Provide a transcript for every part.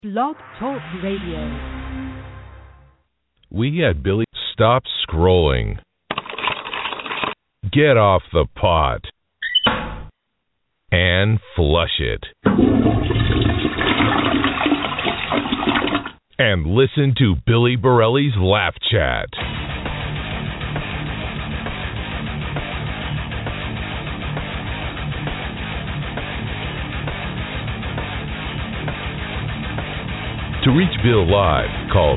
Blog Talk Radio. We at Billy stop scrolling. Get off the pot and flush it. And listen to Billy Borelli's Laugh Chat. To reach Bill live, call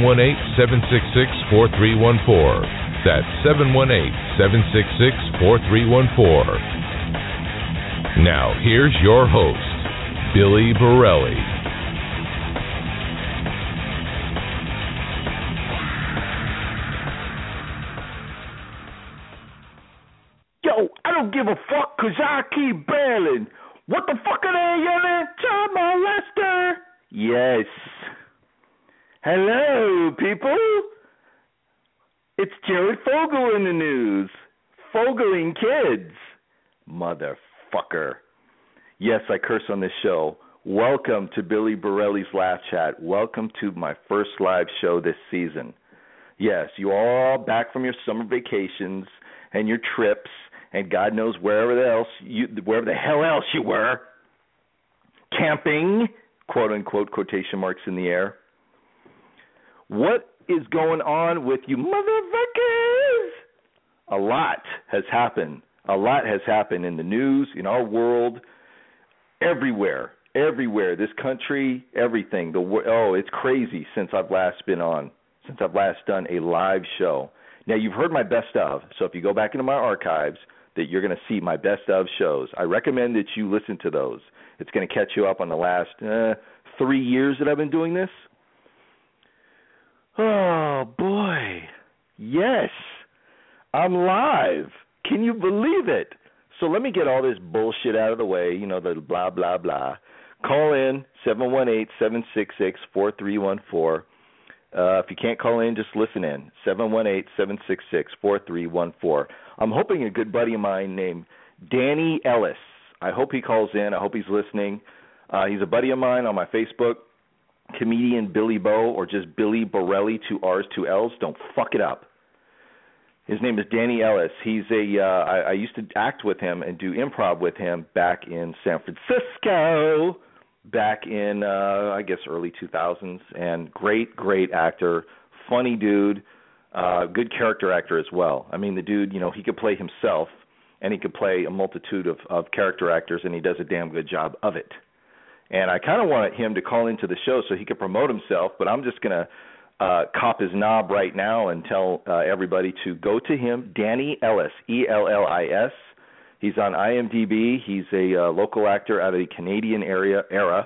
718-766-4314. That's 718-766-4314. Now, here's your host, Billy Borelli. Yo, I don't give a fuck because I keep bailing. What the fuck are they yelling? Child molester? Yes. Hello, people. It's Jared Fogle in the news. Fogling kids. Motherfucker. Yes, I curse on this show. Welcome to Billy Borelli's Laugh Chat. Welcome to my first live show this season. Yes, you all back from your summer vacations and your trips and God knows wherever the hell else you were. Camping. Quote unquote, quotation marks in the air. What is going on with you motherfuckers? A lot has happened. A lot has happened in the news, in our world, everywhere. This country, everything. It's crazy since I've last been on, since I've last done a live show. Now, you've heard my best of, so if you go back into my archives, that you're going to see my best of shows. I recommend that you listen to those. It's going to catch you up on the last 3 years that I've been doing this. Oh, boy. Yes. I'm live. Can you believe it? So let me get all this bullshit out of the way, you know, the blah, blah, blah. Call in 718-766-4314. If you can't call in, just listen in. 718-766-4314. I'm hoping a good buddy of mine named Danny Ellis. I hope he calls in. I hope he's listening. He's a buddy of mine on my Facebook, comedian Billy Bo, or just Billy Borelli, 2 R's, 2 L's. Don't fuck it up. His name is Danny Ellis. He's I used to act with him and do improv with him back in San Francisco, back in, I guess, early 2000s. And great actor, funny dude, good character actor as well. I mean, the dude, you know, he could play himself. And he could play a multitude of character actors, and he does a damn good job of it. And I kind of wanted him to call into the show so he could promote himself, but I'm just going to cop his knob right now and tell everybody to go to him, Danny Ellis, E-L-L-I-S. He's on IMDb. He's a local actor out of the Canadian era.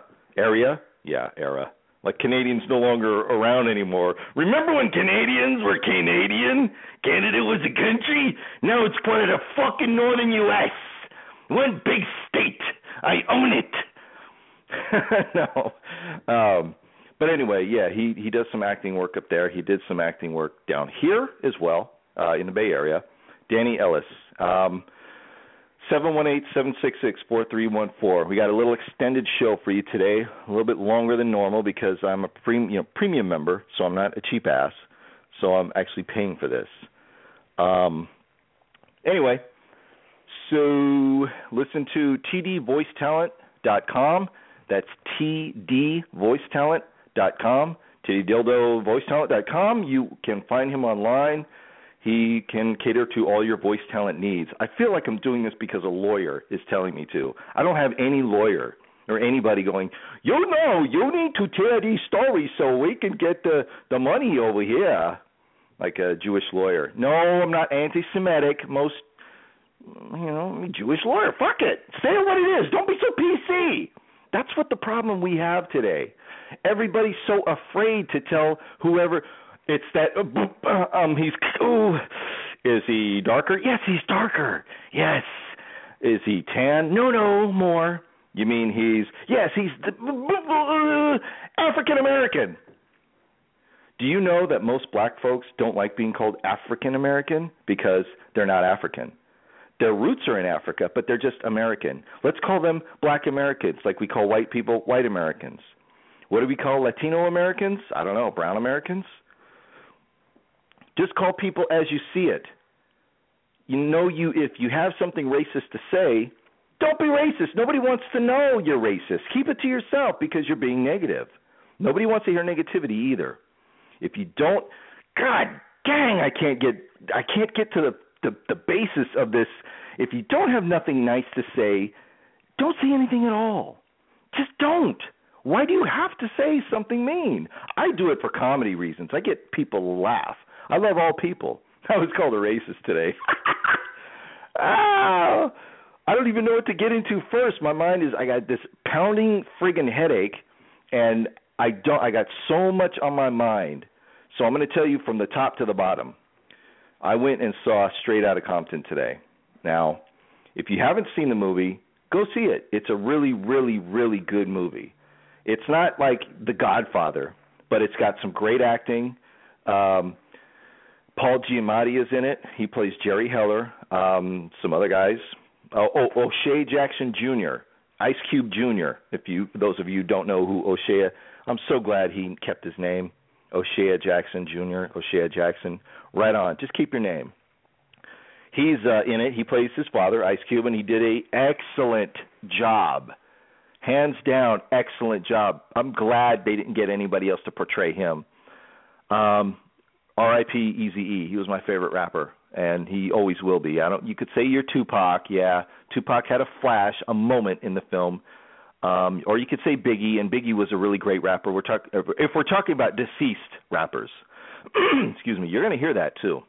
Like Canadians no longer around anymore. Remember when Canadians were Canadian? Canada was a country? Now it's part of the fucking northern U.S. One big state. I own it. No. But anyway, yeah, he does some acting work up there. He did some acting work down here as well, in the Bay Area. Danny Ellis. 718-766-4314. We got a little extended show for you today, a little bit longer than normal because I'm a premium member, so I'm not a cheap ass. So I'm actually paying for this. Anyway, so listen to tdvoicetalent.com. That's tdvoicetalent.com. tddildovoicetalent.com. You can find him online. He can cater to all your voice talent needs. I feel like I'm doing this because a lawyer is telling me to. I don't have any lawyer or anybody going, you need to tell these stories so we can get the money over here, like a Jewish lawyer. No, I'm not anti-Semitic. Most, Jewish lawyer. Fuck it. Say it what it is. Don't be so PC. That's what the problem we have today. Everybody's so afraid to tell whoever. It's that, is he darker? Yes, he's darker. Yes. Is he tan? No, more. You mean he's African American. Do you know that most black folks don't like being called African American because they're not African? Their roots are in Africa, but they're just American. Let's call them black Americans, like we call white people white Americans. What do we call Latino Americans? I don't know, brown Americans? Just call people as you see it. If you have something racist to say, don't be racist. Nobody wants to know you're racist. Keep it to yourself because you're being negative. Nobody wants to hear negativity either. If you don't, God dang, I can't get to the basis of this. If you don't have nothing nice to say, don't say anything at all. Just don't. Why do you have to say something mean? I do it for comedy reasons. I get people to laugh. I love all people. I was called a racist today. I don't even know what to get into first. My mind is, I got this pounding friggin' headache, and I got so much on my mind. So I'm going to tell you from the top to the bottom. I went and saw Straight Outta Compton today. Now, if you haven't seen the movie, go see it. It's a really, really, really good movie. It's not like The Godfather, but it's got some great acting. Paul Giamatti is in it. He plays Jerry Heller. Some other guys. O'Shea Jackson Jr., Ice Cube Jr., those of you who don't know who O'Shea, I'm so glad he kept his name. O'Shea Jackson Jr., O'Shea Jackson. Right on. Just keep your name. He's in it. He plays his father, Ice Cube, and he did an excellent job. Hands down, excellent job. I'm glad they didn't get anybody else to portray him. R.I.P. Eazy-E. He was my favorite rapper, and he always will be. You could say you're Tupac. Yeah, Tupac had a moment in the film. Or you could say Biggie, and Biggie was a really great rapper. If we're talking about deceased rappers, excuse me, you're going to hear that too.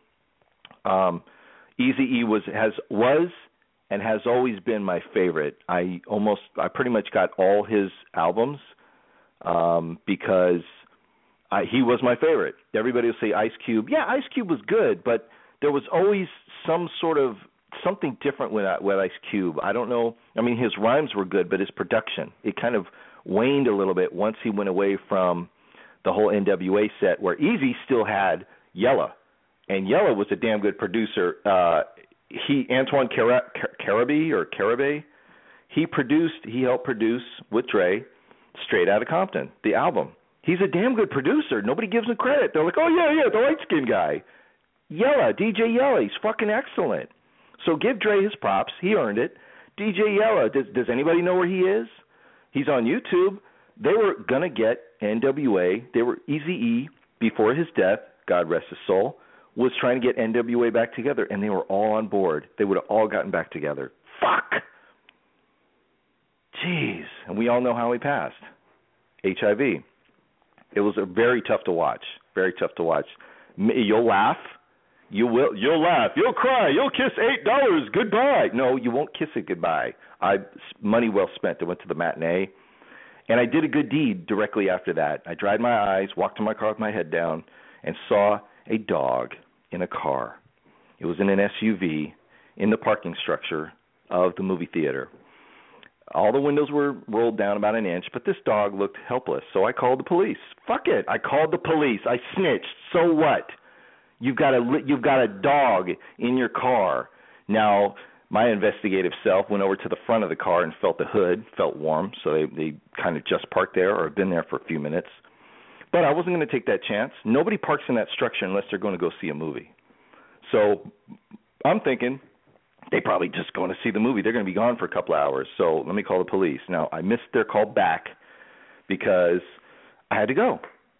Eazy-E was and has always been my favorite. I pretty much got all his albums because he was my favorite. Everybody will say Ice Cube. Yeah, Ice Cube was good, but there was always something different with Ice Cube. I don't know. I mean, his rhymes were good, but his production, it kind of waned a little bit once he went away from the whole NWA set, where Eazy still had Yella, and Yella was a damn good producer. Antoine Carabee, he helped produce with Dre Straight Outta Compton, the album. He's a damn good producer. Nobody gives him credit. They're like, oh, yeah, the light-skinned guy. Yella, DJ Yella, he's fucking excellent. So give Dre his props. He earned it. DJ Yella, does anybody know where he is? He's on YouTube. They were going to get NWA. Eazy-E, before his death, God rest his soul, was trying to get NWA back together, and they were all on board. They would have all gotten back together. Fuck! Jeez. And we all know how he passed. HIV. It was very tough to watch. Very tough to watch. You'll laugh. You'll laugh. You'll cry. You'll kiss $8. Goodbye. No, you won't kiss it goodbye. Money well spent. I went to the matinee, and I did a good deed directly after that. I dried my eyes, walked to my car with my head down, and saw a dog in a car. It was in an SUV in the parking structure of the movie theater. All the windows were rolled down about an inch, but this dog looked helpless, so I called the police. Fuck it. I called the police. I snitched. So what? You've got a dog in your car. Now, my investigative self went over to the front of the car and felt the hood, felt warm, so they kind of just parked there or have been there for a few minutes. But I wasn't going to take that chance. Nobody parks in that structure unless they're going to go see a movie. So I'm thinking they probably just going to see the movie. They're going to be gone for a couple of hours, so let me call the police. Now, I missed their call back because I had to go.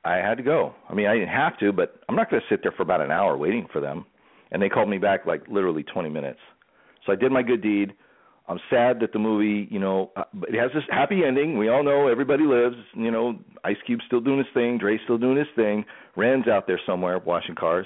I mean, I didn't have to, but I'm not going to sit there for about an hour waiting for them. And they called me back like literally 20 minutes. So I did my good deed. I'm sad that the movie, it has this happy ending. We all know everybody lives. Ice Cube's still doing his thing. Dre's still doing his thing. Ren's out there somewhere washing cars.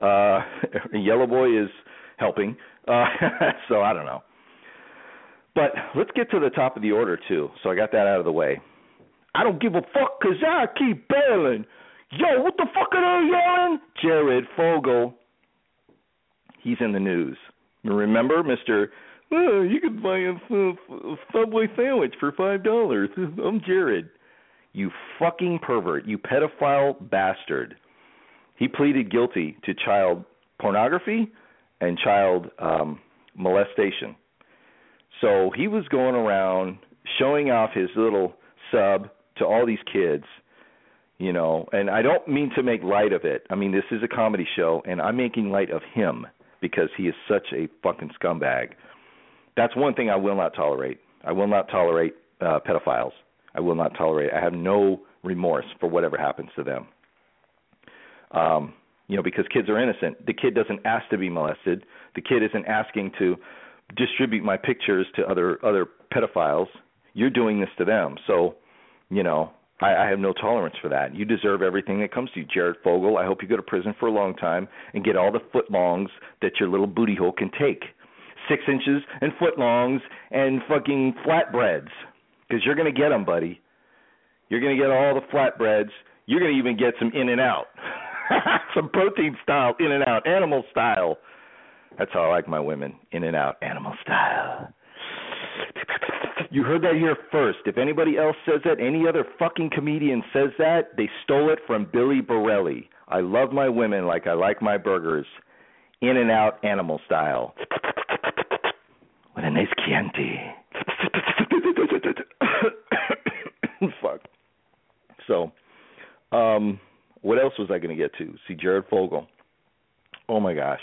Yellow Boy is helping. So I don't know. But let's get to the top of the order, too. So I got that out of the way. I don't give a fuck because I keep bailing. Yo, what the fuck are they yelling? Jared Fogle. He's in the news. Remember, Mr. You can buy a Subway sandwich for $5. I'm Jared. You fucking pervert. You pedophile bastard. He pleaded guilty to child pornography and child molestation. So he was going around showing off his little sub to all these kids, you know, and I don't mean to make light of it. I mean, this is a comedy show, and I'm making light of him because he is such a fucking scumbag. That's one thing I will not tolerate. I will not tolerate pedophiles. I will not tolerate. I have no remorse for whatever happens to them. You know, because kids are innocent. The kid doesn't ask to be molested. The kid isn't asking to distribute my pictures to other pedophiles. You're doing this to them. So, you know, I have no tolerance for that. You deserve everything that comes to you. Jared Fogle, I hope you go to prison for a long time and get all the footlongs that your little booty hole can take. 6 inches and footlongs and fucking flatbreads. Because you're going to get them, buddy. You're going to get all the flatbreads. You're going to even get some In-N-Out. Some protein style, In-N-Out, animal style. That's how I like my women, In-N-Out, animal style. You heard that here first. If anybody else says that, any other fucking comedian says that, they stole it from Billy Borelli. I love my women like I like my burgers. In-N-Out, animal style. With a nice Chianti. Fuck. So, what else was I going to get to? See, Jared Fogle. Oh, my gosh.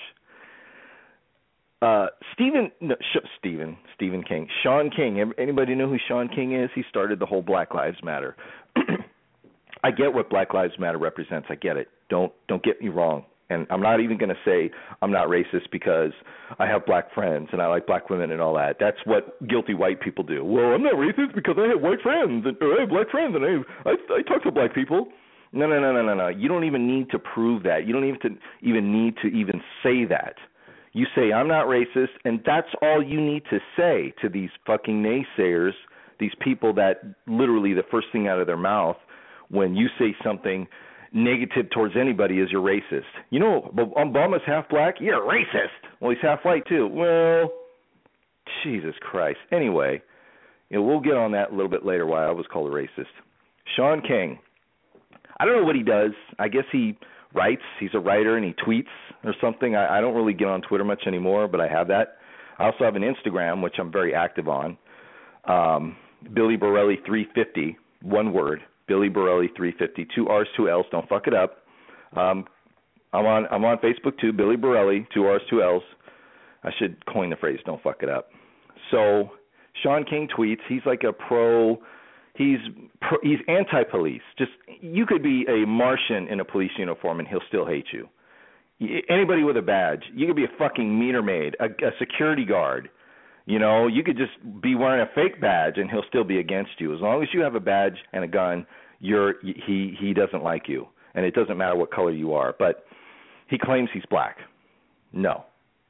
Stephen King. Sean King. Anybody know who Sean King is? He started the whole Black Lives Matter. I get what Black Lives Matter represents. I get it. Don't get me wrong. And I'm not even going to say I'm not racist because I have black friends and I like black women and all that. That's what guilty white people do. Well, I'm not racist because I have white friends and I have black friends and I talk to black people. No. You don't even need to prove that. You don't even need to say that. You say, I'm not racist, and that's all you need to say to these fucking naysayers, these people that literally the first thing out of their mouth when you say something negative towards anybody is you're racist. You know, Obama's half black? You're racist. Well, he's half white, too. Well, Jesus Christ. Anyway, you know, we'll get on that a little bit later why I was called a racist. Sean King. I don't know what he does. I guess he writes. He's a writer and he tweets or something. I don't really get on Twitter much anymore, but I have that. I also have an Instagram, which I'm very active on. Billy Borelli 350, one word. Billy Borelli 350, 2 R's, 2 L's. Don't fuck it up. I'm on Facebook too. Billy Borelli, 2 R's, 2 L's. I should coin the phrase. Don't fuck it up. So Sean King tweets. He's like a pro. He's anti-police. Just you could be a Martian in a police uniform and he'll still hate you. Anybody with a badge, you could be a fucking meter maid, a security guard. You know, you could just be wearing a fake badge and he'll still be against you. As long as you have a badge and a gun, he doesn't like you, and it doesn't matter what color you are. But he claims he's black. No.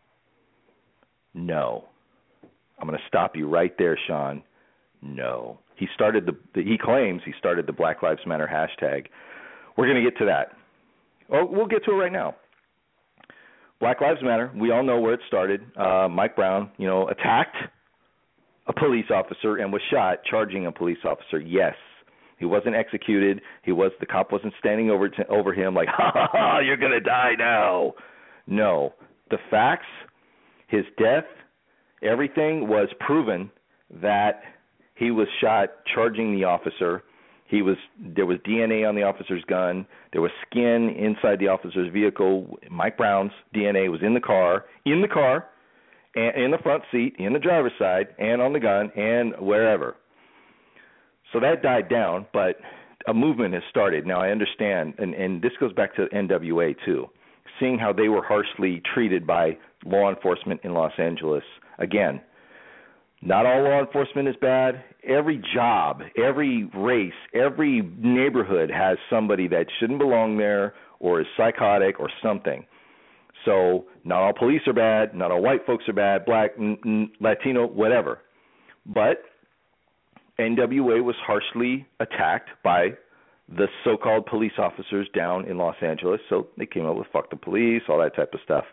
I'm going to stop you right there, Sean. No. He claims he started the Black Lives Matter hashtag. We're going to get to that. Oh, we'll get to it right now. Black Lives Matter, we all know where it started. Mike Brown, attacked a police officer and was shot charging a police officer. Yes, he wasn't executed. The cop wasn't standing over him like, ha, you're going to die now. No, the facts, his death, everything was proven that he was shot charging the officer. There was DNA on the officer's gun. There was skin inside the officer's vehicle. Mike Brown's DNA was in the car, and in the front seat, in the driver's side, and on the gun, and wherever. So that died down, but a movement has started. Now I understand, and this goes back to NWA too, seeing how they were harshly treated by law enforcement in Los Angeles. Again, not all law enforcement is bad. Every job, every race, every neighborhood has somebody that shouldn't belong there or is psychotic or something. So not all police are bad, not all white folks are bad, black, Latino, whatever. But NWA was harshly attacked by the so-called police officers down in Los Angeles, so they came up with fuck the police, all that type of stuff.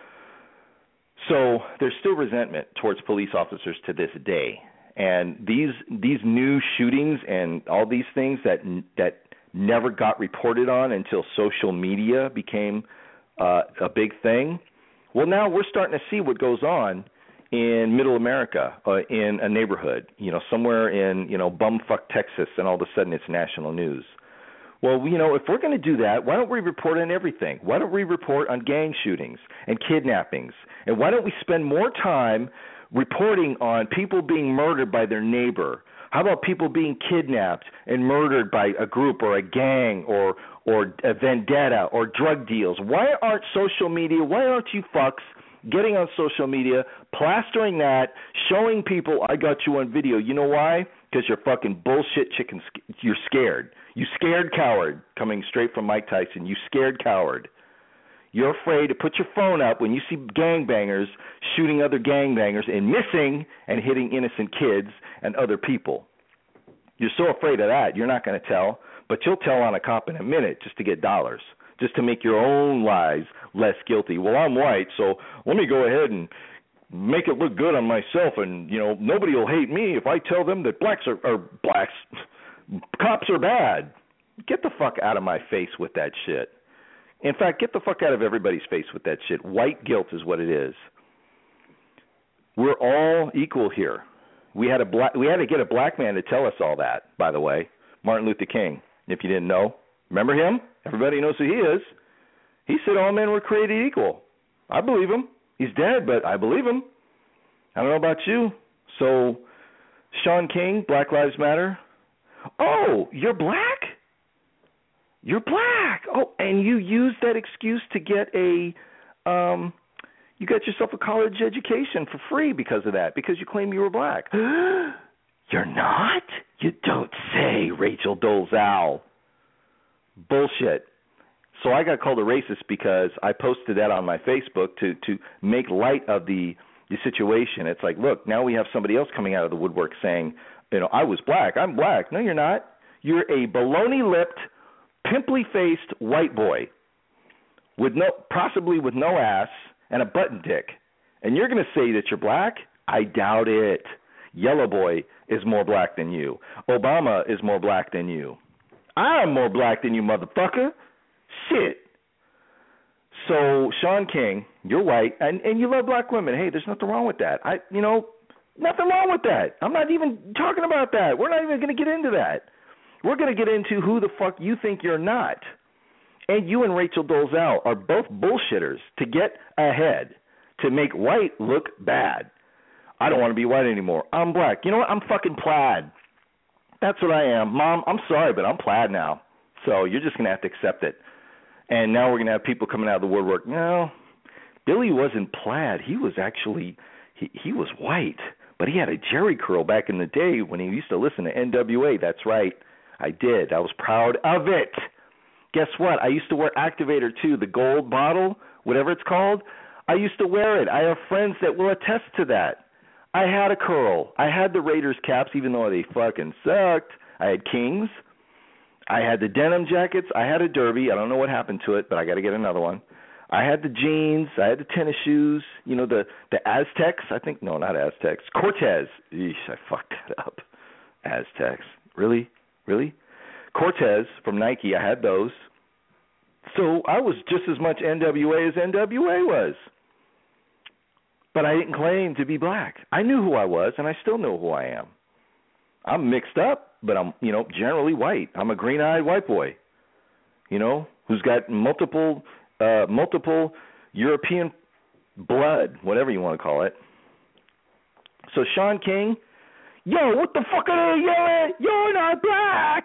So there's still resentment towards police officers to this day. And these new shootings and all these things that never got reported on until social media became a big thing, well, now we're starting to see what goes on in Middle America, in a neighborhood, somewhere in, bumfuck Texas, and all of a sudden it's national news. Well, if we're going to do that, why don't we report on everything? Why don't we report on gang shootings and kidnappings? And why don't we spend more time reporting on people being murdered by their neighbor? How about people being kidnapped and murdered by a group or a gang or a vendetta or drug deals? Why aren't you fucks getting on social media, plastering that, showing people I got you on video? You know why? Because you're fucking bullshit chicken. You're scared. You scared coward, coming straight from Mike Tyson. You scared coward. You're afraid to put your phone up when you see gangbangers shooting other gangbangers and missing and hitting innocent kids and other people. You're so afraid of that, you're not going to tell, but you'll tell on a cop in a minute just to get dollars, just to make your own lives less guilty. Well, I'm white, so let me go ahead and make it look good on myself, and nobody will hate me if I tell them that cops are bad. Get the fuck out of my face with that shit. In fact, get the fuck out of everybody's face with that shit. White guilt is what it is. We're all equal here. We had to get a black man to tell us all that, by the way. Martin Luther King, if you didn't know. Remember him? Everybody knows who he is. He said all men were created equal. I believe him. He's dead, but I believe him. I don't know about you. So, Shaun King, Black Lives Matter. Oh, you're black? You're black. Oh, and you used that excuse to get you got yourself a college education for free because of that, because you claim you were black. You're not? You don't say, Rachel Dolezal. Bullshit. So I got called a racist because I posted that on my Facebook to make light of the situation. It's like, look, now we have somebody else coming out of the woodwork saying, I was black. I'm black. No, you're not. You're a baloney-lipped, pimply-faced white boy possibly with no ass and a button dick. And you're going to say that you're black? I doubt it. Yellow Boy is more black than you. Obama is more black than you. I'm more black than you, motherfucker. Shit. So, Shaun King, you're white, and you love black women. Hey, there's nothing wrong with that. Nothing wrong with that. I'm not even talking about that. We're not even going to get into that. We're going to get into who the fuck you think you're not. And you and Rachel Dolezal are both bullshitters to get ahead, to make white look bad. I don't want to be white anymore. I'm black. You know what? I'm fucking plaid. That's what I am. Mom, I'm sorry, but I'm plaid now. So you're just going to have to accept it. And now we're going to have people coming out of the woodwork. No, Billy wasn't plaid. He was actually, he was white. But he had a jerry curl back in the day when he used to listen to NWA. That's right. I did. I was proud of it. Guess what? I used to wear Activator too, the gold bottle, whatever it's called. I used to wear it. I have friends that will attest to that. I had a curl. I had the Raiders caps, even though they fucking sucked. I had Kings. I had the denim jackets. I had a derby. I don't know what happened to it, but I got to get another one. I had the jeans. I had the tennis shoes. The Aztecs. I think, no, not Aztecs. Cortez. Eesh, I fucked that up. Aztecs. Really? Cortez from Nike. I had those. So I was just as much NWA as NWA was. But I didn't claim to be black. I knew who I was, and I still know who I am. I'm mixed up, but I'm, generally white. I'm a green-eyed white boy, who's got multiple European blood, whatever you want to call it. So Shaun King, yo, what the fuck are they yelling? You're not black.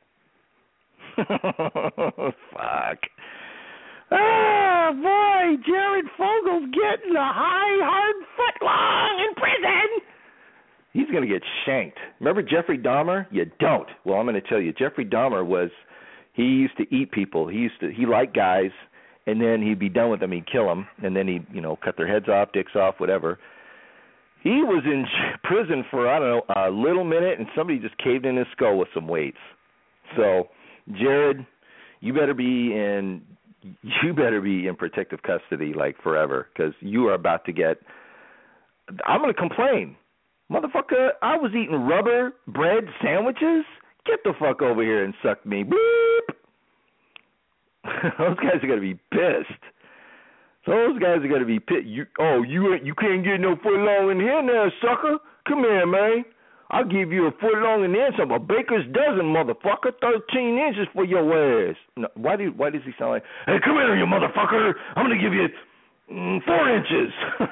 Fuck. Oh, boy, Jared Fogel's getting a hard footlong in prison. He's going to get shanked. Remember Jeffrey Dahmer? You don't. Well, I'm going to tell you, Jeffrey Dahmer he used to eat people. He liked guys, and then he'd be done with them. He'd kill them, and then he'd, cut their heads off, dicks off, whatever. He was in prison for, a little minute, and somebody just caved in his skull with some weights. So, Jared, you better be in protective custody like forever, because you are about to get. I'm going to complain, motherfucker. I was eating rubber bread sandwiches. Get the fuck over here and suck me. Beep. Those guys are going to be pissed. So those guys are gonna be pit. You can't get no foot long in here now, sucker. Come here, man. I'll give you a foot long in there, some a baker's dozen, motherfucker. 13 inches for your ass. No, why does he sound like? Hey, come here, you motherfucker. I'm gonna give you 4 inches.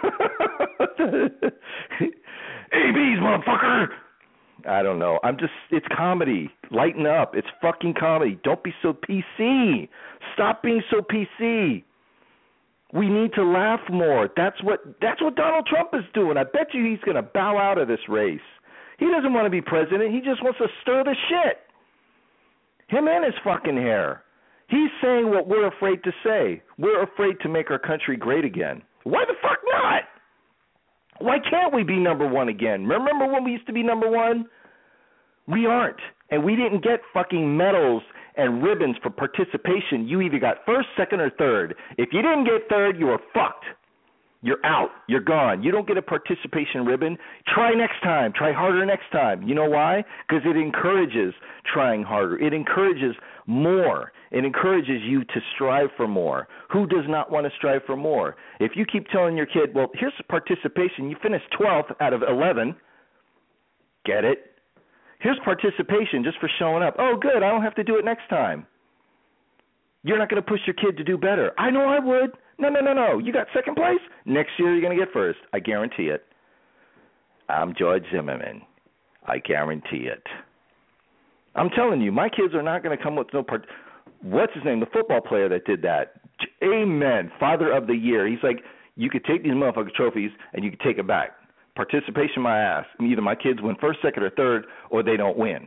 ABs, motherfucker. I don't know. It's comedy. Lighten up. It's fucking comedy. Don't be so PC. Stop being so PC. We need to laugh more. That's what Donald Trump is doing. I bet you he's going to bow out of this race. He doesn't want to be president. He just wants to stir the shit. Him and his fucking hair. He's saying what we're afraid to say. We're afraid to make our country great again. Why the fuck not? Why can't we be number one again? Remember when we used to be number one? We aren't. And we didn't get fucking medals and ribbons for participation. You either got first, second, or third. If you didn't get third, you were fucked. You're out. You're gone. You don't get a participation ribbon. Try next time. Try harder next time. You know why? Because it encourages trying harder. It encourages more. It encourages you to strive for more. Who does not want to strive for more? If you keep telling your kid, well, here's participation. You finished 12th out of 11. Get it? Here's participation just for showing up. Oh, good. I don't have to do it next time. You're not going to push your kid to do better. I know I would. No. You got second place? Next year you're going to get first. I guarantee it. I'm George Zimmerman. I guarantee it. I'm telling you, my kids are not going to come with no part. What's his name? The football player that did that. Amen. Father of the year. He's like, you could take these motherfucking trophies and you could take it back. Participation, my ass. Either my kids win first, second, or third, or they don't win.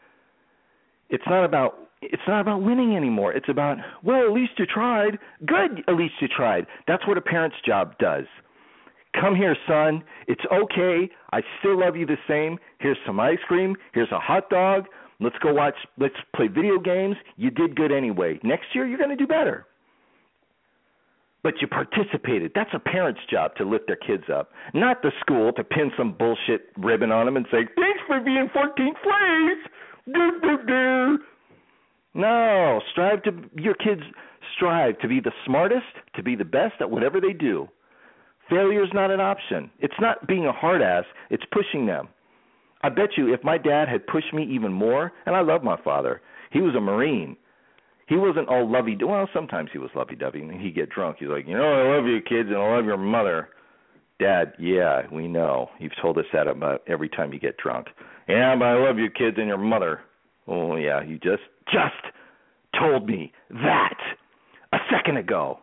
It's not about winning anymore. It's about, well, at least you tried. Good, at least you tried. That's what a parent's job does. Come here, son. It's okay. I still love you the same. Here's some ice cream. Here's a hot dog. Let's play video games. You did good anyway. Next year, you're going to do better. But you participated. That's a parent's job, to lift their kids up. Not the school to pin some bullshit ribbon on them and say, thanks for being 14th place. No, your kids strive to be the smartest, to be the best at whatever they do. Failure is not an option. It's not being a hard ass. It's pushing them. I bet you if my dad had pushed me even more, and I love my father, he was a Marine. He wasn't all lovey-dovey. Well, sometimes he was lovey-dovey, and he'd get drunk. He's like, I love you kids, and I love your mother. Dad, yeah, we know. You've told us that about every time you get drunk. Yeah, but I love your kids and your mother. Oh, yeah, you just told me that a second ago.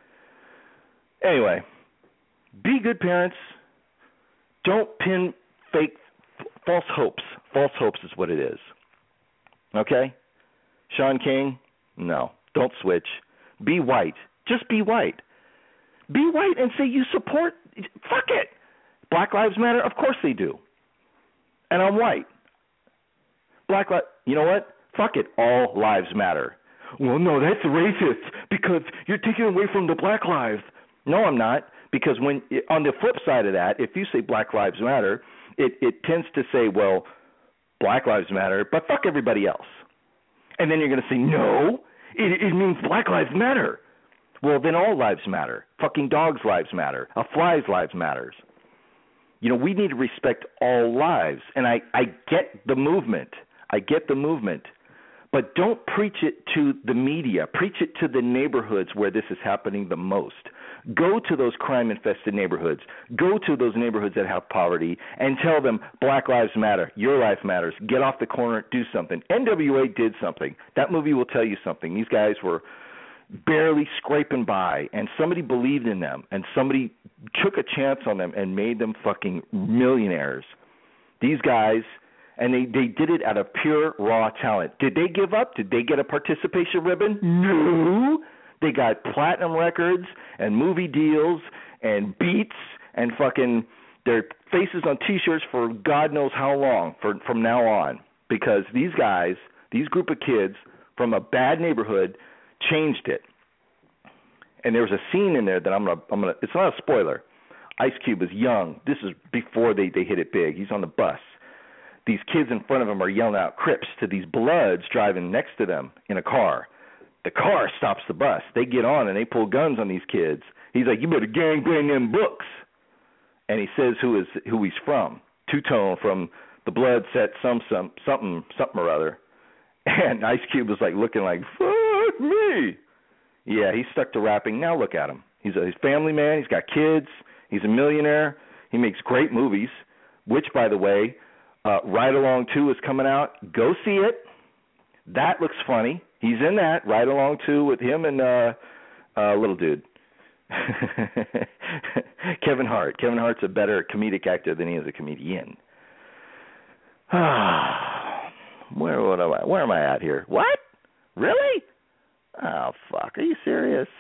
Anyway, be good parents. Don't pin false hopes. False hopes is what it is. Okay? Sean King, no. Don't switch. Be white. Just be white. Be white and say you support. Fuck it. Black Lives Matter? Of course they do. And I'm white. You know what? Fuck it. All lives matter. Well, no, that's racist because you're taking away from the black lives. No, I'm not. Because on the flip side of that, if you say Black Lives Matter, it tends to say, well, Black Lives Matter, but fuck everybody else. And then you're going to say, no, it means Black Lives Matter. Well, then all lives matter. Fucking dogs' lives matter. A fly's lives matters. We need to respect all lives. And I get the movement. But don't preach it to the media. Preach it to the neighborhoods where this is happening the most. Go to those crime-infested neighborhoods. Go to those neighborhoods that have poverty and tell them Black Lives Matter. Your life matters. Get off the corner. Do something. NWA did something. That movie will tell you something. These guys were barely scraping by, and somebody believed in them, and somebody took a chance on them and made them fucking millionaires. These guys... And they did it out of pure, raw talent. Did they give up? Did they get a participation ribbon? No. They got platinum records and movie deals and beats and fucking their faces on T-shirts for God knows how long from now on. Because these guys, these group of kids from a bad neighborhood changed it. And there was a scene in there that I'm gonna. It's not a spoiler. Ice Cube is young. This is before they hit it big. He's on the bus. These kids in front of him are yelling out Crips to these Bloods driving next to them in a car. The car stops the bus. They get on and they pull guns on these kids. He's like, you better gangbang them books. And he says who he's from. Two-Tone from the Blood Set something or other. And Ice Cube was like looking like, fuck me. Yeah, he's stuck to rapping. Now look at him. He's a family man. He's got kids. He's a millionaire. He makes great movies, which, by the way, Ride Along 2 is coming out. Go see it. That looks funny. He's in that, Ride Along 2 with him and little dude. Kevin Hart. Kevin Hart's a better comedic actor than he is a comedian. Where am I at here? What? Really? Oh, fuck. Are you serious?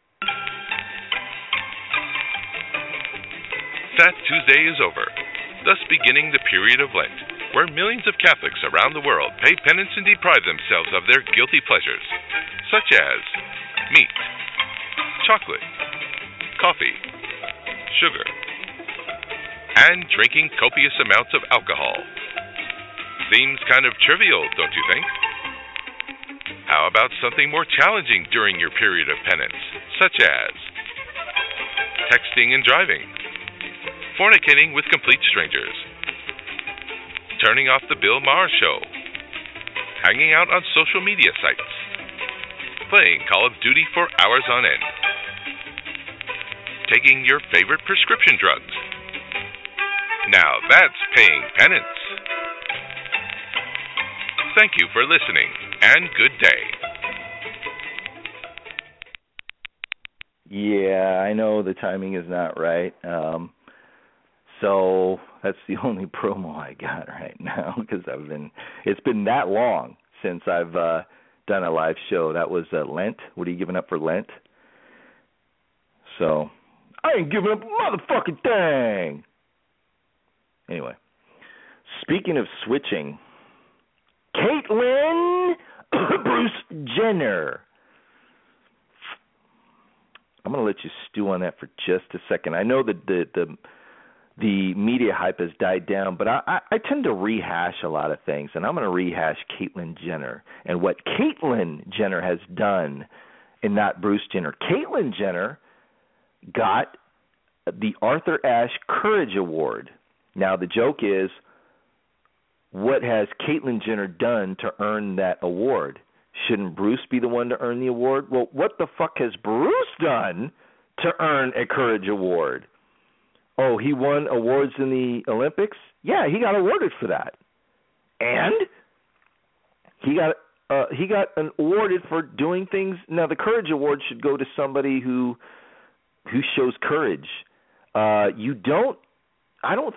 Fat Tuesday is over, thus beginning the period of Lent, where millions of Catholics around the world pay penance and deprive themselves of their guilty pleasures, such as meat, chocolate, coffee, sugar, and drinking copious amounts of alcohol. Seems kind of trivial, don't you think? How about something more challenging during your period of penance, such as texting and driving, fornicating with complete strangers, turning off the Bill Maher show, hanging out on social media sites, playing Call of Duty for hours on end, taking your favorite prescription drugs. Now that's paying penance. Thank you for listening, and good day. Yeah, I know the timing is not right. So that's the only promo I got right now because it's been that long since I've done a live show. That was Lent. What are you giving up for Lent? So I ain't giving up a motherfucking thing. Anyway, speaking of switching, Caitlyn Bruce Jenner. I'm going to let you stew on that for just a second. I know that the media hype has died down, but I tend to rehash a lot of things, and I'm going to rehash Caitlyn Jenner and what Caitlyn Jenner has done and not Bruce Jenner. Caitlyn Jenner got the Arthur Ashe Courage Award. Now, the joke is, what has Caitlyn Jenner done to earn that award? Shouldn't Bruce be the one to earn the award? Well, what the fuck has Bruce done to earn a Courage Award? Oh, he won awards in the Olympics? Yeah, he got awarded for that. And he got awarded for doing things. Now, the Courage Award should go to somebody who shows courage. I don't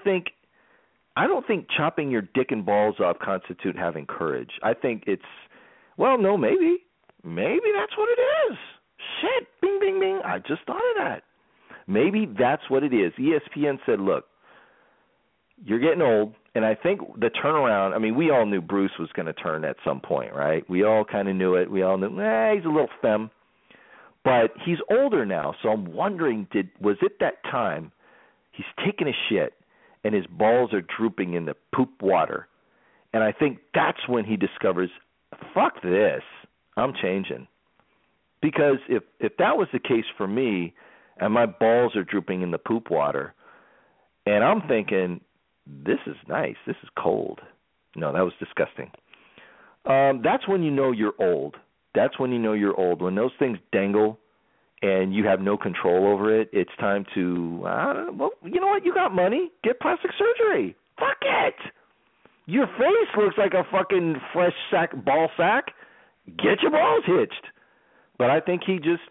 think chopping your dick and balls off constitute having courage. I think it's, well, no, maybe that's what it is. Shit, bing, bing, bing. I just thought of that. Maybe that's what it is. ESPN said, look, you're getting old, and I think the turnaround, I mean, we all knew Bruce was going to turn at some point, right? We all kind of knew it. We all knew, he's a little femme. But he's older now, so I'm wondering, was it that time he's taking a shit and his balls are drooping in the poop water? And I think that's when he discovers, fuck this, I'm changing. Because if that was the case for me, and my balls are drooping in the poop water, and I'm thinking, this is nice, this is cold. No, that was disgusting. That's when you know you're old. That's when you know you're old. When those things dangle and you have no control over it, it's time to, well, you know what? You got money. Get plastic surgery. Fuck it. Your face looks like a fucking fresh ball sack. Get your balls hitched. But I think he just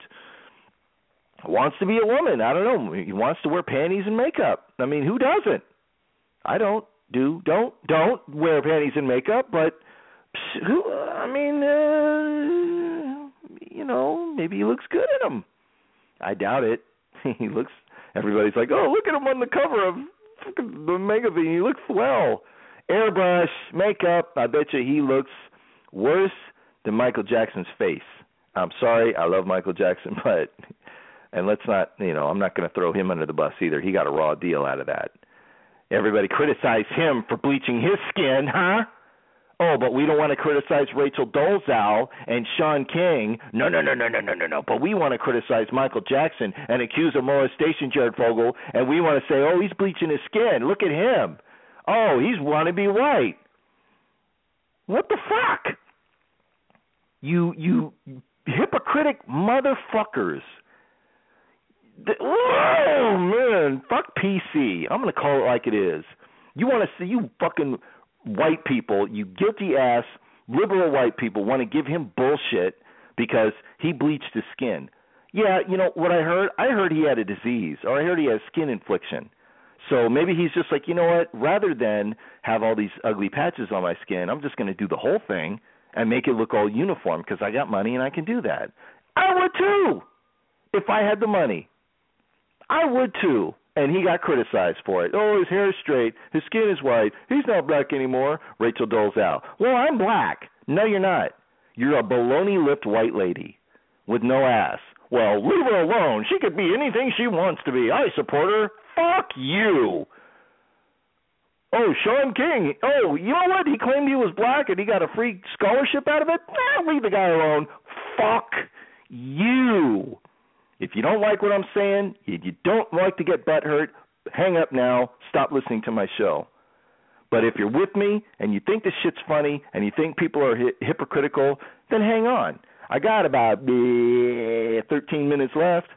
wants to be a woman. I don't know. He wants to wear panties and makeup. I mean, who doesn't? I don't wear panties and makeup, but who? I mean, maybe he looks good in them. I doubt it. Everybody's like, oh, look at him on the cover of the magazine. He looks swell. Airbrush, makeup. I bet you he looks worse than Michael Jackson's face. I'm sorry, I love Michael Jackson, and let's not, I'm not going to throw him under the bus either. He got a raw deal out of that. Everybody criticized him for bleaching his skin, huh? Oh, but we don't want to criticize Rachel Dolezal and Sean King. No. But we want to criticize Michael Jackson and accuse of molestation, Jared Fogle, and we want to say, oh, he's bleaching his skin. Look at him. Oh, he's want to be white. What the fuck? You hypocritic motherfuckers. Oh, man. Fuck PC. I'm going to call it like it is. You want to see you fucking white people, you guilty ass liberal white people want to give him bullshit because he bleached his skin. Yeah, you know what I heard? I heard he had a disease, or I heard he had skin infliction. So maybe he's just like, you know what? Rather than have all these ugly patches on my skin, I'm just going to do the whole thing and make it look all uniform because I got money and I can do that. I would too if I had the money. I would too. And he got criticized for it. Oh, his hair is straight. His skin is white. He's not black anymore. Rachel Dolezal. Well, I'm black. No, you're not. You're a baloney-lipped white lady with no ass. Well, leave her alone. She could be anything she wants to be. I support her. Fuck you. Oh, Sean King. Oh, you know what? He claimed he was black and he got a free scholarship out of it. Leave the guy alone. Fuck you. If you don't like what I'm saying, you don't like to get butthurt, hang up now, stop listening to my show. But if you're with me and you think this shit's funny and you think people are hypocritical, then hang on. I got about 13 minutes left.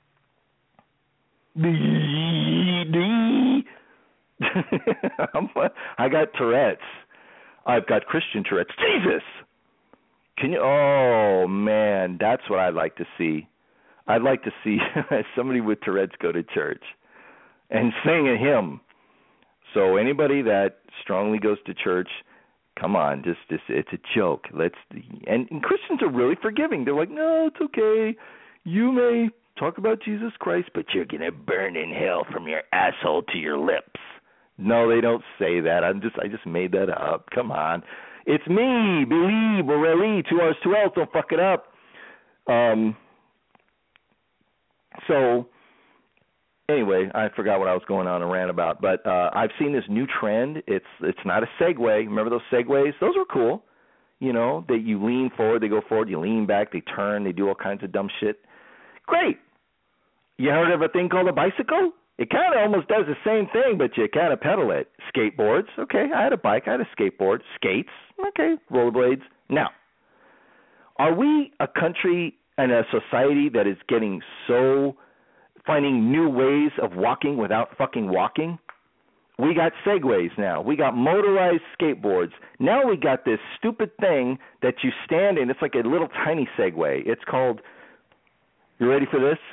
I got Tourette's. I've got Christian Tourette's. Jesus! Can you? Oh, man, that's what I'd like to see. I'd like to see somebody with Tourette's go to church and sing a hymn. So anybody that strongly goes to church, come on, just it's a joke. And Christians are really forgiving. They're like, no, it's okay. You may talk about Jesus Christ, but you're gonna burn in hell from your asshole to your lips. No, they don't say that. I just made that up. Come on, it's me, Billy Borelli, 2 R's, 2 L's. Don't fuck it up. So, anyway, I forgot what I was going on and rant about, but I've seen this new trend. It's not a Segway. Remember those Segways? Those were cool. You know, that you lean forward, they go forward, you lean back, they turn, they do all kinds of dumb shit. Great. You heard of a thing called a bicycle? It kind of almost does the same thing, but you kind of pedal it. Skateboards, okay, I had a bike, I had a skateboard. Skates, okay, rollerblades. Now, are we a country and a society that is getting so finding new ways of walking without fucking walking? We got Segways now. We got motorized skateboards. Now we got this stupid thing that you stand in. It's like a little tiny Segway. It's called, you ready for this?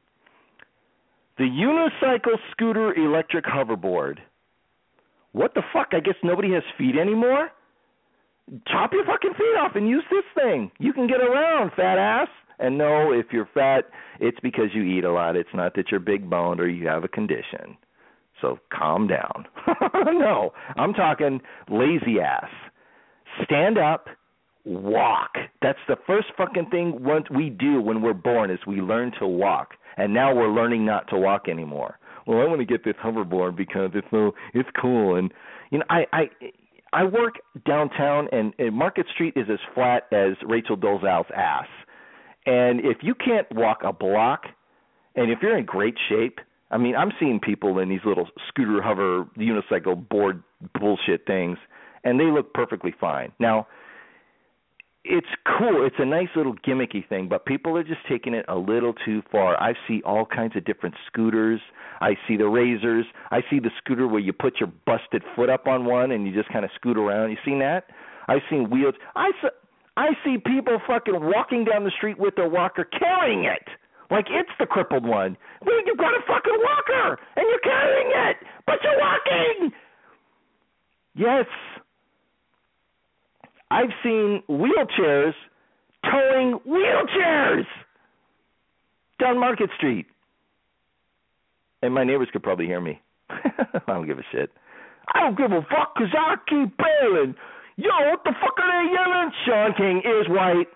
The Unicycle Scooter Electric Hoverboard. What the fuck? I guess nobody has feet anymore? Chop your fucking feet off and use this thing. You can get around, fat ass. And no, if you're fat, it's because you eat a lot. It's not that you're big boned or you have a condition. So calm down. No, I'm talking lazy ass. Stand up, walk. That's the first fucking thing we do when we're born is we learn to walk. And now we're learning not to walk anymore. Well, I want to get this hoverboard because it's cool. And you know, I work downtown, and Market Street is as flat as Rachel Dolezal's ass. And if you can't walk a block, and if you're in great shape, I mean, I'm seeing people in these little scooter, hover, unicycle board bullshit things, and they look perfectly fine. Now, it's cool. It's a nice little gimmicky thing, but people are just taking it a little too far. I see all kinds of different scooters. I see the razors. I see the scooter where you put your busted foot up on one and you just kind of scoot around. You seen that? I've seen wheels. I see people fucking walking down the street with their walker carrying it. Like it's the crippled one. Well, you've got a fucking walker and you're carrying it, but you're walking. Yes. I've seen wheelchairs towing wheelchairs down Market Street. And my neighbors could probably hear me. I don't give a shit. I don't give a fuck because I keep bailing. Yo, what the fuck are they yelling? Sean King is white.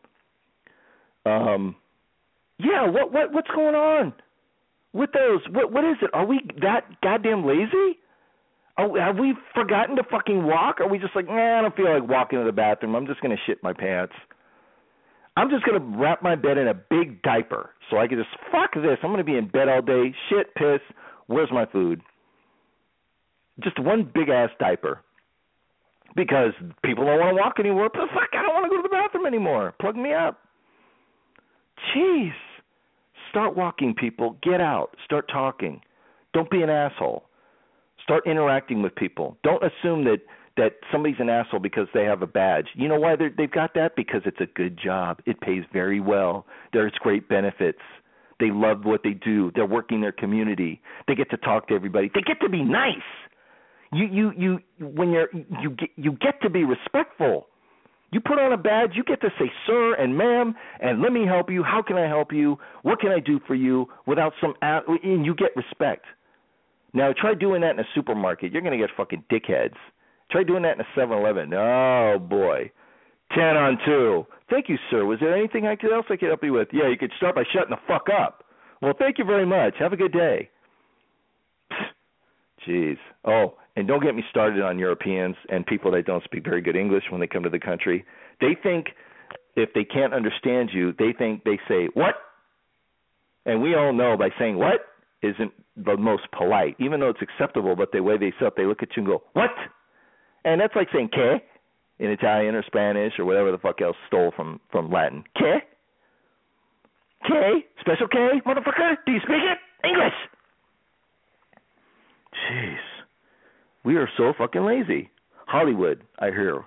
Yeah, what's going on with those? What is it? Are we that goddamn lazy? Oh, have we forgotten to fucking walk? Are we just like, I don't feel like walking to the bathroom. I'm just going to shit my pants. I'm just going to wrap my bed in a big diaper so I can just, fuck this. I'm going to be in bed all day, shit, piss. Where's my food? Just one big-ass diaper. Because people don't want to walk anymore. But fuck, I don't want to go to the bathroom anymore. Plug me up. Jeez. Start walking, people. Get out. Start talking. Don't be an asshole. Start interacting with people. Don't assume that somebody's an asshole because they have a badge. You know why they've got that? Because it's a good job. It pays very well. There's great benefits. They love what they do. They're working their community. They get to talk to everybody. They get to be nice. You get to be respectful. You put on a badge, you get to say sir and ma'am and let me help you. How can I help you? What can I do for you? Without and you get respect. Now try doing that in a supermarket. You're going to get fucking dickheads. Try doing that in a 7-Eleven. Oh boy. 10 on 2. Thank you, sir. Was there anything else I could help you with? Yeah, you could start by shutting the fuck up. Well, thank you very much. Have a good day. Jeez. Oh, and don't get me started on Europeans and people that don't speak very good English when they come to the country. They think if they can't understand you, they think they say, what? And we all know by saying what isn't the most polite, even though it's acceptable, but the way they say it, they look at you and go, what? And that's like saying que in Italian or Spanish or whatever the fuck else stole from Latin. Que? Que? Special K? Motherfucker? Do you speak it? English! Jeez. We are so fucking lazy. Hollywood, I hear.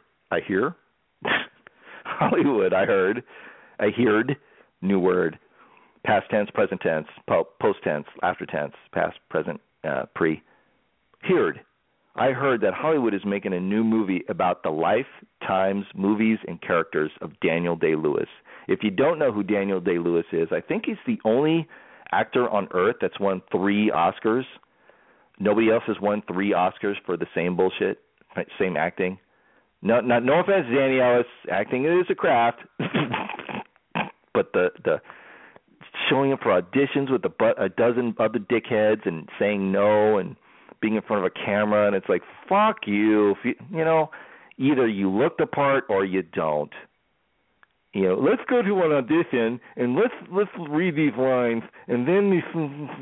Hollywood, I heard. New word. Past tense, present tense, post tense, after tense, past, present, pre. Heard. I heard that Hollywood is making a new movie about the life, times, movies, and characters of Daniel Day-Lewis. If you don't know who Daniel Day-Lewis is, I think he's the only actor on earth that's won 3 Oscars. Nobody else has won 3 Oscars for the same bullshit, same acting. No offense, Danny Ellis. Acting is a craft. But the showing up for auditions with a dozen other dickheads and saying no and being in front of a camera, and it's like, fuck you. If you know, either you look the part or you don't. You know, let's go to an audition and let's read these lines and then these.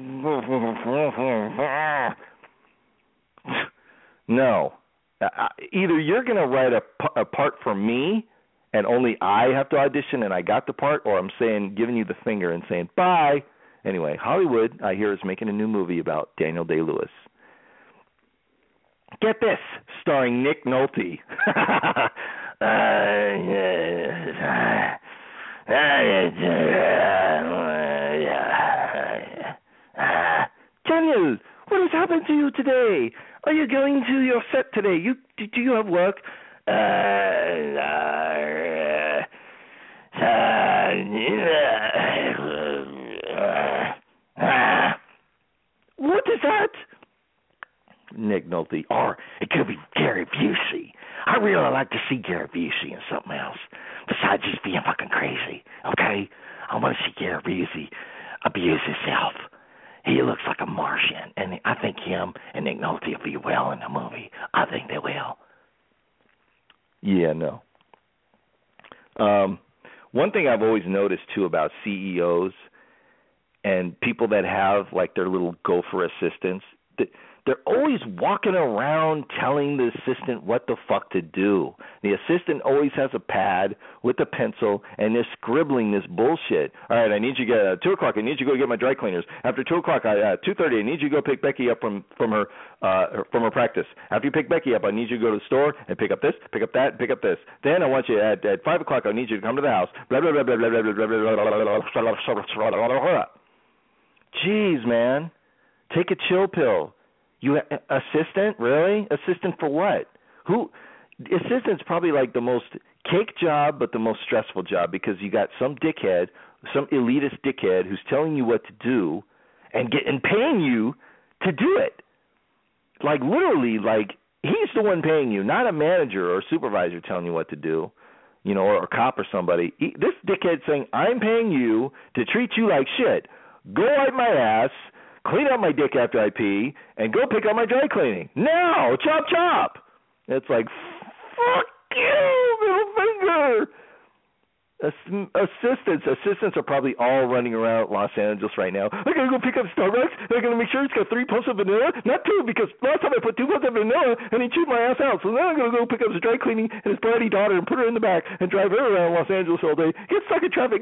No, either you're gonna write a part for me and only I have to audition and I got the part, or I'm giving you the finger and saying bye. Anyway, Hollywood, I hear, is making a new movie about Daniel Day-Lewis. Get this, starring Nick Nolte. Daniel, what has happened to you today? Are you going to your set today? Do you have work? What is that? Nick Nolte. Or it could be Gary Busey. I really like to see Gary Busey in something else besides just being fucking crazy. Okay? I want to see Gary Busey abuse himself. He looks like a Martian, and I think him and Nick Nolte will be well in the movie. I think they will. Yeah, no. One thing I've always noticed, too, about CEOs and people that have, like, their little gopher assistants, they're always walking around telling the assistant what the fuck to do. The assistant always has a pad with a pencil, and they're scribbling this bullshit. All right, I need you to get 2 o'clock. I need you to go get my dry cleaners. After 2 o'clock, 2:30, I need you to go pick Becky up from her practice. After you pick Becky up, I need you to go to the store and pick up this, pick up that, pick up this. Then I want you at 5 o'clock. I need you to come to the house. Blah blah blah blah blah blah blah blah blah. Jeez, man, take a chill pill. You assistant? Really? Assistant for what? Assistant's probably like the most cake job, but the most stressful job, because you got some dickhead, some elitist dickhead who's telling you what to do and paying you to do it. Like literally, like he's the one paying you, not a manager or a supervisor telling you what to do, you know, or a cop or somebody. This dickhead saying, I'm paying you to treat you like shit. Go wipe my ass. clean up my dick after I pee, and go pick up my dry cleaning. Now, chop, chop. It's like, fuck you, middle finger. Assistants are probably all running around Los Angeles right now. I gotta go pick up Starbucks. I gotta make sure it's got 3 pumps of vanilla, not 2, because last time I put 2 pumps of vanilla and he chewed my ass out. So now I'm gonna go pick up his dry cleaning and his bratty daughter and put her in the back and drive her around Los Angeles all day. Get stuck in traffic.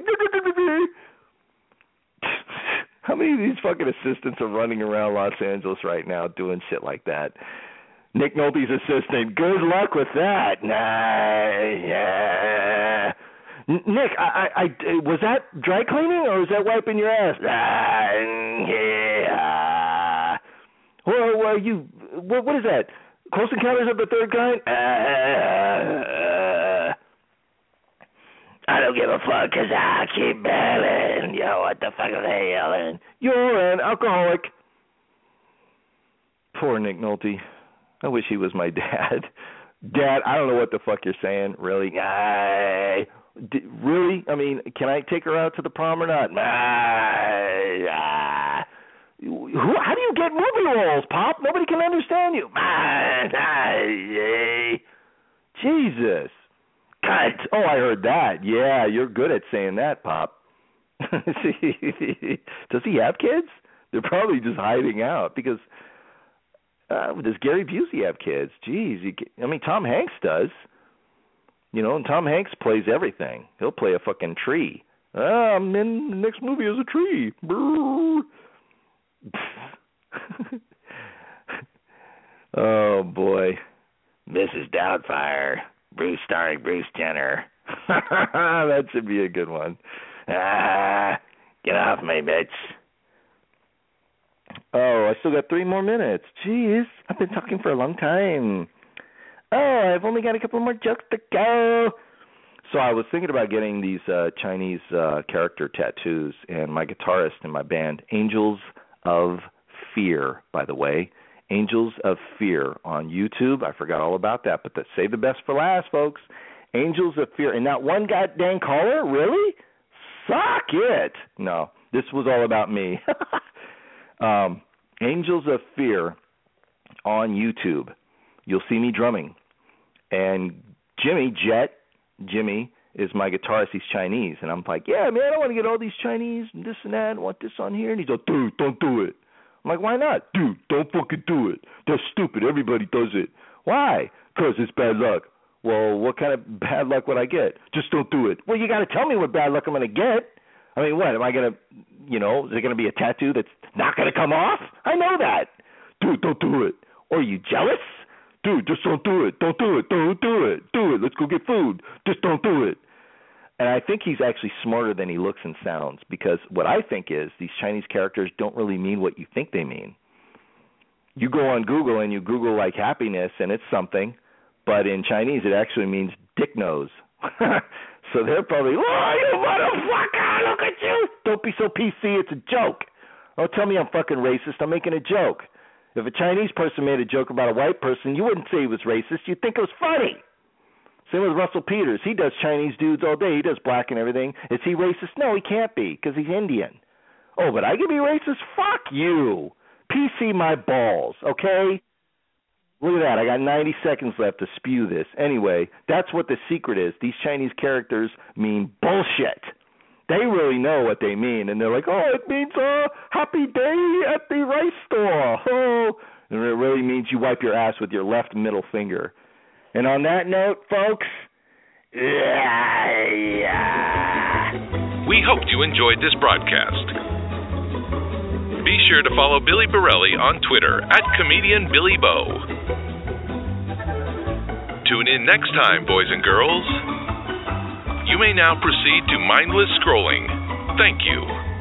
How many of these fucking assistants are running around Los Angeles right now doing shit like that? Nick Nolte's assistant. Good luck with that. Yeah. Nick, I was that dry cleaning or was that wiping your ass? Yeah. Or are you? What is that? Close Encounters of the Third Kind? I don't give a fuck because I keep bailing. Yo, what the fuck are they yelling? You're an alcoholic. Poor Nick Nolte. I wish he was my dad. Dad, I don't know what the fuck you're saying. Really? Really? I mean, can I take her out to the prom or not? How do you get movie roles, Pop? Nobody can understand you. Jesus. God. Oh, I heard that. Yeah, you're good at saying that, Pop. Does he have kids? They're probably just hiding out because does Gary Busey have kids? Jeez. I mean, Tom Hanks does. You know, and Tom Hanks plays everything. He'll play a fucking tree. I'm in the next movie as a tree. Oh, boy. Mrs. Doubtfire. Bruce starring Bruce Jenner. That should be a good one. Get off me, bitch. Oh, I still got 3 more minutes. Jeez, I've been talking for a long time. Oh, I've only got a couple more jokes to go. So I was thinking about getting these Chinese character tattoos, and my guitarist in my band, Angels of Fear, by the way, Angels of Fear on YouTube. I forgot all about that, but save the best for last, folks. Angels of Fear. And not one goddamn caller? Really? Suck it. No, this was all about me. Angels of Fear on YouTube. You'll see me drumming. And Jimmy is my guitarist. He's Chinese. And I'm like, yeah, man, I want to get all these Chinese and this and that. I want this on here. And he's like, dude, don't do it. I'm like, why not? Dude, don't fucking do it. That's stupid. Everybody does it. Why? Because it's bad luck. Well, what kind of bad luck would I get? Just don't do it. Well, you got to tell me what bad luck I'm going to get. I mean, what? Am I going to, is there going to be a tattoo that's not going to come off? I know that. Dude, don't do it. Or are you jealous? Dude, just don't do it. Don't do it. Don't do it. Do it. Let's go get food. Just don't do it. And I think he's actually smarter than he looks and sounds, because what I think is these Chinese characters don't really mean what you think they mean. You go on Google and you Google like happiness and it's something, but in Chinese it actually means dick nose. So they're probably, oh, you motherfucker, look at you. Don't be so PC, it's a joke. Don't tell me I'm fucking racist, I'm making a joke. If a Chinese person made a joke about a white person, you wouldn't say he was racist, you'd think it was funny. Same with Russell Peters. He does Chinese dudes all day. He does black and everything. Is he racist? No, he can't be, because he's Indian. Oh, but I can be racist? Fuck you. PC my balls, okay? Look at that. I got 90 seconds left to spew this. Anyway, that's what the secret is. These Chinese characters mean bullshit. They really know what they mean, and they're like, oh, it means happy day at the rice store. Oh, and it really means you wipe your ass with your left middle finger. And on that note, folks, we hoped you enjoyed this broadcast. Be sure to follow Billy Borelli on Twitter @ComedianBillyBo. Tune in next time, boys and girls. You may now proceed to mindless scrolling. Thank you.